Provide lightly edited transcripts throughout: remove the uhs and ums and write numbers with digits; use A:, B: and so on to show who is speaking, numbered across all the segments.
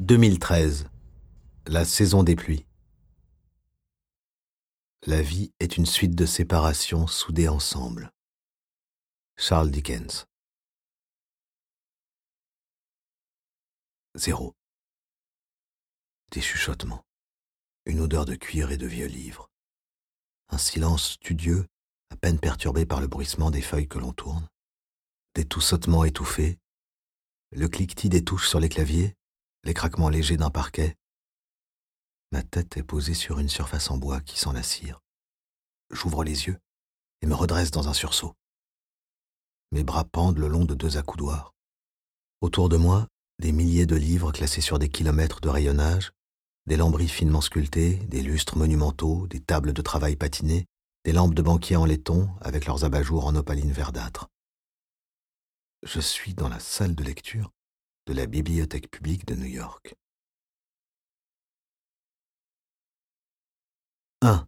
A: 2013, la saison des pluies. La vie est une suite de séparations soudées ensemble. Charles Dickens. 0. Des chuchotements, une odeur de cuir et de vieux livres, un silence studieux, à peine perturbé par le bruissement des feuilles que l'on tourne, des toussottements étouffés, le cliquetis des touches sur les claviers, les craquements légers d'un parquet. Ma tête est posée sur une surface en bois qui sent la cire. J'ouvre les yeux et me redresse dans un sursaut. Mes bras pendent le long de 2 accoudoirs. Autour de moi, des milliers de livres classés sur des kilomètres de rayonnage, des lambris finement sculptés, des lustres monumentaux, des tables de travail patinées, des lampes de banquier en laiton avec leurs abat-jours en opaline verdâtre. Je suis dans la salle de lecture de la Bibliothèque publique de New York. 1.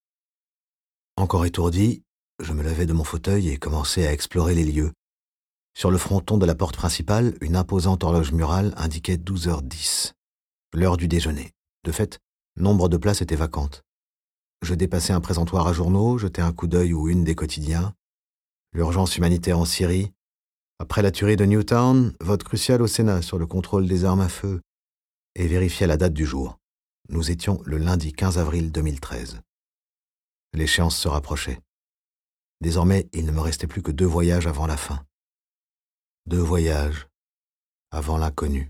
A: Encore étourdi, je me levai de mon fauteuil et commençai à explorer les lieux. Sur le fronton de la porte principale, une imposante horloge murale indiquait 12h10, l'heure du déjeuner. De fait, nombre de places étaient vacantes. Je dépassai un présentoir à journaux, jetai un coup d'œil aux unes des quotidiens. L'urgence humanitaire en Syrie. Après la tuerie de Newtown, vote crucial au Sénat sur le contrôle des armes à feu. Et vérifiai la date du jour. Nous étions le lundi 15 avril 2013. L'échéance se rapprochait. Désormais, il ne me restait plus que 2 voyages avant la fin. 2 voyages avant l'inconnu.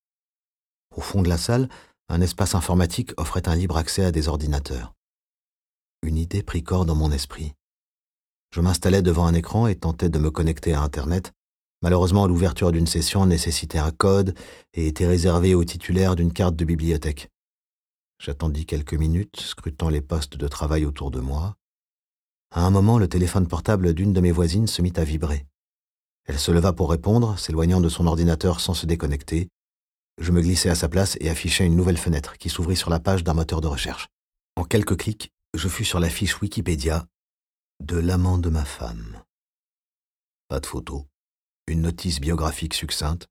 A: Au fond de la salle, un espace informatique offrait un libre accès à des ordinateurs. Une idée prit corps dans mon esprit. Je m'installai devant un écran et tentais de me connecter à Internet. Malheureusement, l'ouverture d'une session nécessitait un code et était réservée aux titulaires d'une carte de bibliothèque. J'attendis quelques minutes, scrutant les postes de travail autour de moi. À un moment, le téléphone portable d'une de mes voisines se mit à vibrer. Elle se leva pour répondre, s'éloignant de son ordinateur sans se déconnecter. Je me glissai à sa place et affichai une nouvelle fenêtre qui s'ouvrit sur la page d'un moteur de recherche. En quelques clics, je fus sur la fiche Wikipédia de l'amant de ma femme. Pas de photo, une notice biographique succincte.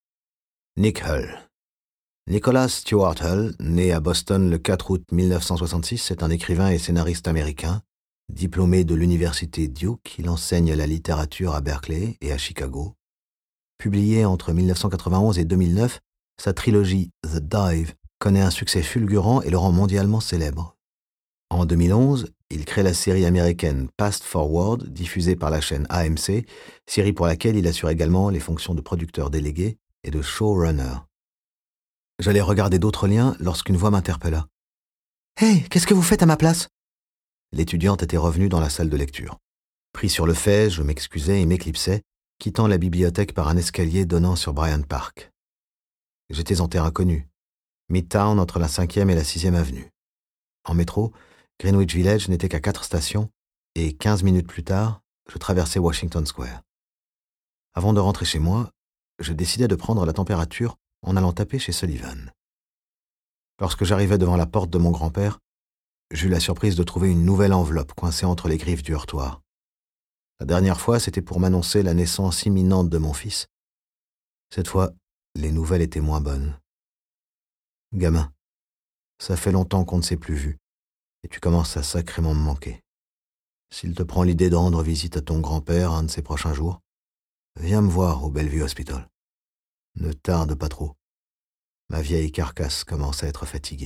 A: Nick Hull. Nicholas Stuart Hull, né à Boston le 4 août 1966, est un écrivain et scénariste américain. Diplômé de l'université Duke, il enseigne la littérature à Berkeley et à Chicago. Publié entre 1991 et 2009, sa trilogie The Dive connaît un succès fulgurant et le rend mondialement célèbre. En 2011, il crée la série américaine Fast Forward, diffusée par la chaîne AMC, série pour laquelle il assure également les fonctions de producteur délégué et de showrunner. J'allais regarder d'autres liens lorsqu'une voix m'interpella. « Hey, qu'est-ce que vous faites à ma place ?» L'étudiante était revenue dans la salle de lecture. Pris sur le fait, je m'excusai et m'éclipsai, quittant la bibliothèque par un escalier donnant sur Bryant Park. J'étais en terre inconnue, Midtown entre la 5e et la 6e avenue. En métro, Greenwich Village n'était qu'à 4 stations, et 15 minutes plus tard, je traversais Washington Square. Avant de rentrer chez moi, je décidai de prendre la température en allant taper chez Sullivan. Lorsque j'arrivai devant la porte de mon grand-père, j'eus la surprise de trouver une nouvelle enveloppe coincée entre les griffes du heurtoir. La dernière fois, c'était pour m'annoncer la naissance imminente de mon fils. Cette fois, les nouvelles étaient moins bonnes. « Gamin, ça fait longtemps qu'on ne s'est plus vu, et tu commences à sacrément me manquer. S'il te prend l'idée de rendre visite à ton grand-père un de ces prochains jours, viens me voir au Bellevue Hospital. Ne tarde pas trop. Ma vieille carcasse commence à être fatiguée. »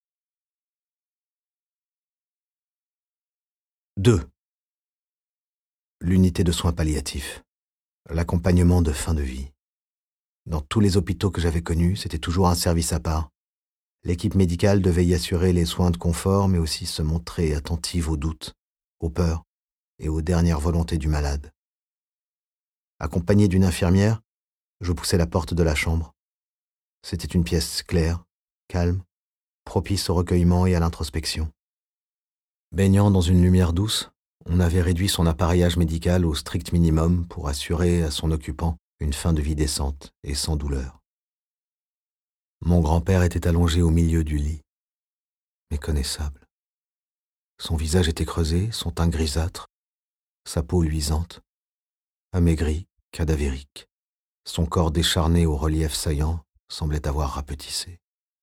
A: 2. L'unité de soins palliatifs. L'accompagnement de fin de vie. Dans tous les hôpitaux que j'avais connus, c'était toujours un service à part. L'équipe médicale devait y assurer les soins de confort, mais aussi se montrer attentive aux doutes, aux peurs et aux dernières volontés du malade. Accompagné d'une infirmière, je poussai la porte de la chambre. C'était une pièce claire, calme, propice au recueillement et à l'introspection. Baignant dans une lumière douce, on avait réduit son appareillage médical au strict minimum pour assurer à son occupant une fin de vie décente et sans douleur. Mon grand-père était allongé au milieu du lit, méconnaissable. Son visage était creusé, son teint grisâtre, sa peau luisante, amaigri, cadavérique, son corps décharné au relief saillant, semblait avoir rapetissé.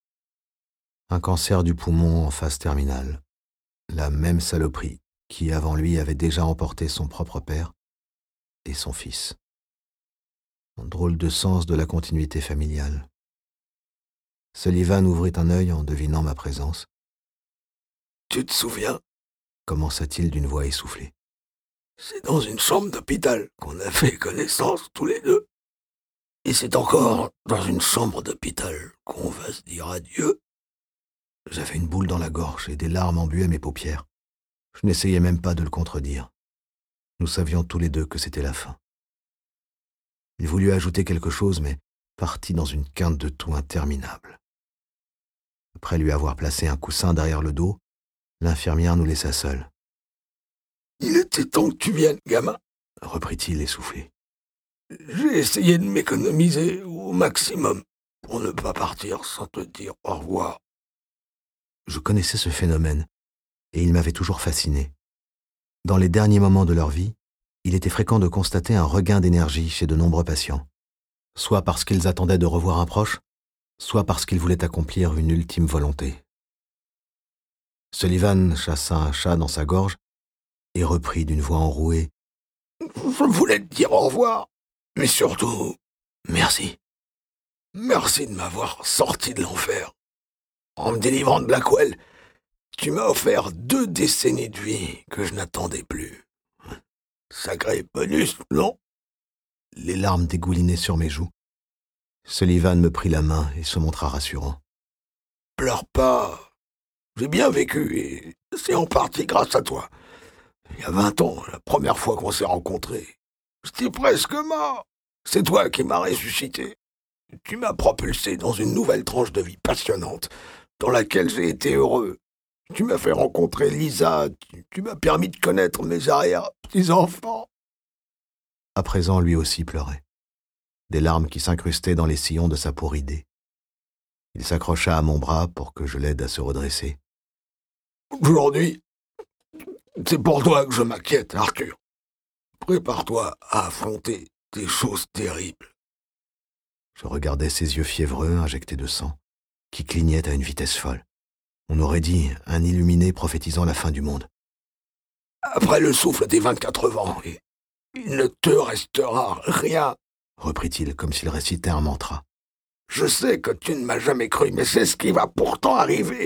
A: Un cancer du poumon en phase terminale. La même saloperie qui, avant lui, avait déjà emporté son propre père et son fils. Un drôle de sens de la continuité familiale. Sullivan ouvrit un œil en devinant ma présence. « Tu te souviens ?» commença-t-il d'une voix essoufflée. « C'est dans une chambre d'hôpital qu'on a fait connaissance tous les deux. Et c'est encore dans une chambre d'hôpital qu'on va se dire adieu. » J'avais une boule dans la gorge et des larmes embuaient mes paupières. Je n'essayais même pas de le contredire. Nous savions tous les deux que c'était la fin. Il voulut ajouter quelque chose, mais partit dans une quinte de toux interminable. Après lui avoir placé un coussin derrière le dos, l'infirmière nous laissa seuls. « Il était temps que tu viennes, gamin, » reprit-il essoufflé. « J'ai essayé de m'économiser au maximum pour ne pas partir sans te dire au revoir. » Je connaissais ce phénomène, et il m'avait toujours fasciné. Dans les derniers moments de leur vie, il était fréquent de constater un regain d'énergie chez de nombreux patients, soit parce qu'ils attendaient de revoir un proche, soit parce qu'ils voulaient accomplir une ultime volonté. Sullivan chassa un chat dans sa gorge et reprit d'une voix enrouée. « Je voulais te dire au revoir, mais surtout, merci. Merci de m'avoir sorti de l'enfer. En me délivrant de Blackwell, tu m'as offert 2 décennies de vie que je n'attendais plus. Sacré bonus, non ?» Les larmes dégoulinaient sur mes joues. Sullivan me prit la main et se montra rassurant. « Pleure pas. J'ai bien vécu et c'est en partie grâce à toi. Il y a 20 ans, la première fois qu'on s'est rencontrés, j'étais presque mort. C'est toi qui m'as ressuscité. Tu m'as propulsé dans une nouvelle tranche de vie passionnante, dans laquelle j'ai été heureux. Tu m'as fait rencontrer Lisa, tu m'as permis de connaître mes arrière-petits-enfants. » À présent, lui aussi pleurait. Des larmes qui s'incrustaient dans les sillons de sa peau ridée. Il s'accrocha à mon bras pour que je l'aide à se redresser. « Aujourd'hui, c'est pour toi que je m'inquiète, Arthur. Prépare-toi à affronter des choses terribles. » Je regardais ses yeux fiévreux, injectés de sang, qui clignaient à une vitesse folle. On aurait dit un illuminé prophétisant la fin du monde. « Après le souffle des 24 vents, il ne te restera rien, » reprit-il comme s'il récitait un mantra. « Je sais que tu ne m'as jamais cru, mais c'est ce qui va pourtant arriver.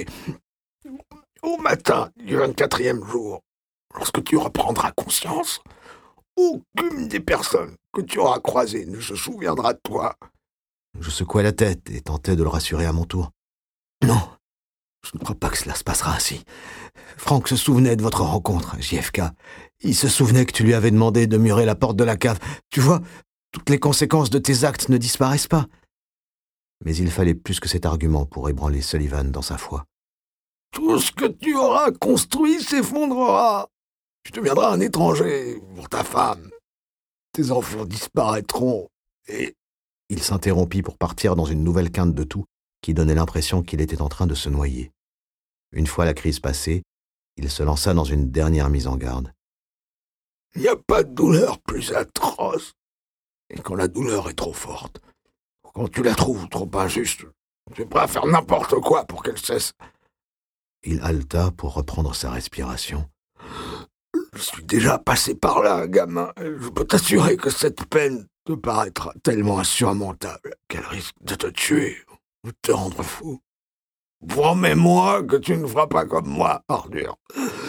A: Au matin du 24e jour, lorsque tu reprendras conscience, aucune des personnes que tu auras croisées ne se souviendra de toi. » Je secouai la tête et tentai de le rassurer à mon tour. « Non, je ne crois pas que cela se passera ainsi. Frank se souvenait de votre rencontre, JFK. Il se souvenait que tu lui avais demandé de murer la porte de la cave. Tu vois, toutes les conséquences de tes actes ne disparaissent pas. » Mais il fallait plus que cet argument pour ébranler Sullivan dans sa foi. « Tout ce que tu auras construit s'effondrera. Tu deviendras un étranger pour ta femme. Tes enfants disparaîtront et... » Il s'interrompit pour partir dans une nouvelle quinte de toux qui donnait l'impression qu'il était en train de se noyer. Une fois la crise passée, il se lança dans une dernière mise en garde. « Il n'y a pas de douleur plus atroce. Et quand la douleur est trop forte, quand tu la trouves trop injuste, tu es prêt à faire n'importe quoi pour qu'elle cesse. » Il haleta pour reprendre sa respiration. « Je suis déjà passé par là, gamin. Je peux t'assurer que cette peine te paraîtra tellement insurmontable qu'elle risque de te tuer ou de te rendre fou. Promets-moi que tu ne feras pas comme moi, Arthur.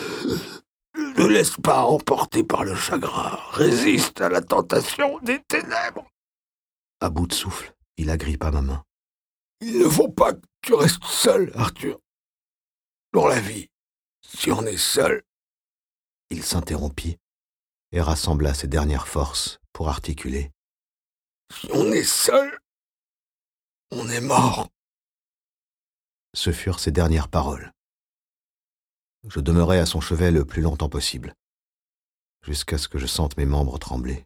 A: Ne laisse pas emporter par le chagrin. Résiste à la tentation des ténèbres. » À bout de souffle, il agrippa ma main. « Il ne faut pas que tu restes seul, Arthur. Dans la vie, si on est seul... » Il s'interrompit et rassembla ses dernières forces pour articuler. « Si on est seul, on est mort. » Ce furent ses dernières paroles. Je demeurai à son chevet le plus longtemps possible, jusqu'à ce que je sente mes membres trembler.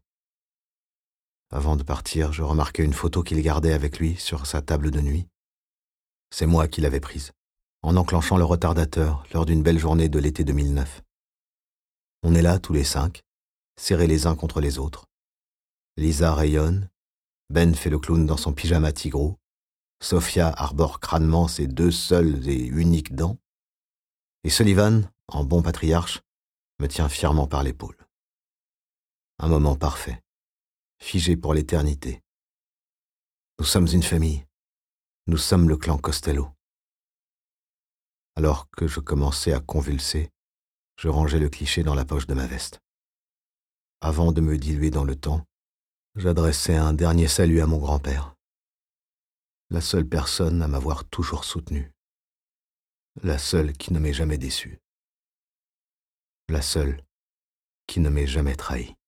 A: Avant de partir, je remarquai une photo qu'il gardait avec lui sur sa table de nuit. C'est moi qui l'avais prise, en enclenchant le retardateur lors d'une belle journée de l'été 2009. On est là, tous les 5, serrés les uns contre les autres. Lisa rayonne, Ben fait le clown dans son pyjama tigrou, Sophia arbore crânement ses 2 seules et uniques dents, et Sullivan, en bon patriarche, me tient fièrement par l'épaule. Un moment parfait, figé pour l'éternité. Nous sommes une famille, nous sommes le clan Costello. Alors que je commençais à convulser, je rangeai le cliché dans la poche de ma veste. Avant de me diluer dans le temps, j'adressai un dernier salut à mon grand-père. La seule personne à m'avoir toujours soutenu. La seule qui ne m'ait jamais déçu. La seule qui ne m'ait jamais trahi.